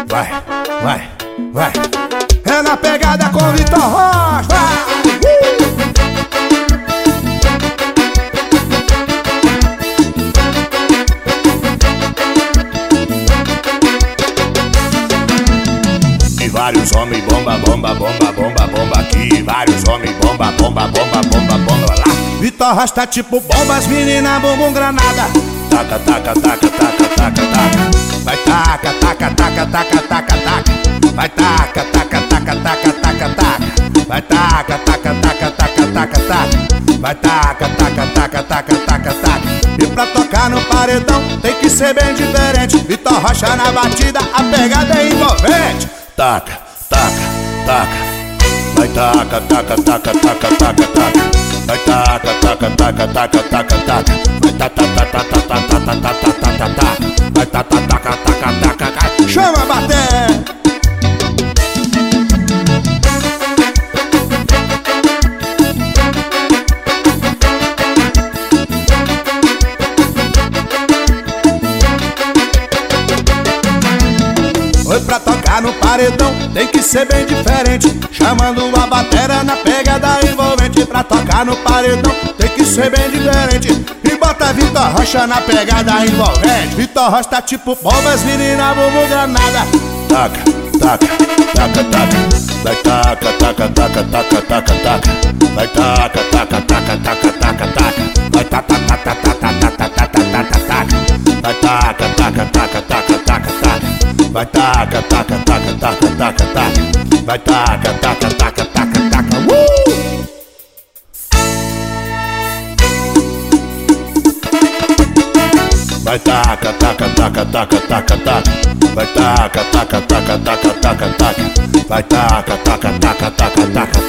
vai, vai, vai. É na pegada com Vitor Rocha. E vários homens bomba, bomba, bomba, bomba, bomba aqui. Vários homens bomba, bomba, bomba, bomba, bomba lá. Vitor Rocha tá tipo bomba, as meninas bumbum granada. Taca, taca, taca, taca, taca, taca. Vai taca, taca, taca, taca, taca, taca. Vai taca, taca, taca, taca, taca, taca. Vai taca, taca, taca, taca, taca, taca. Vai taca, taca, taca, taca, taca, taca. E pra tocar no paredão tem que ser bem diferente. Vitor Rocha na batida, a pegada é envolvente. Taca, taca, taca. Vai taca, taca, taca, taca, taca, taca. Vai taca, taca, taca, taca, taca, taca. Vai taca, taca, taca, taca, taca, taca, taca. Vai taca, taca, taca, taca, taca. Chama a bater. Oi, pra tocar no paredão tem que ser bem diferente. Chamando a batera na pegada envolvente. Pra tocar no paredão tem que ser bem diferente. E bota Vitor Rocha na pegada envolvente. Vitor Rocha tá tipo bomba, as meninas bumbum granada. Taca, taca, taca, taca. Vai taca, taca, taca, taca, taca, taca. Vai taca, taca, taca, taca, taca, taca. Vai taca, taca, taca, taca, taca, taca, taca. Vai taca, taca, taca, taca, taca, taca. Vai taca, taca, taca, taca, taca, taca. Vai taca, taca, taca, taca, taca. Vai taca, taca, taca, taca, taca, taca. Vai taca, taca, taca, taca, taca, taca. Vai taca, taca, taca, taca, taca.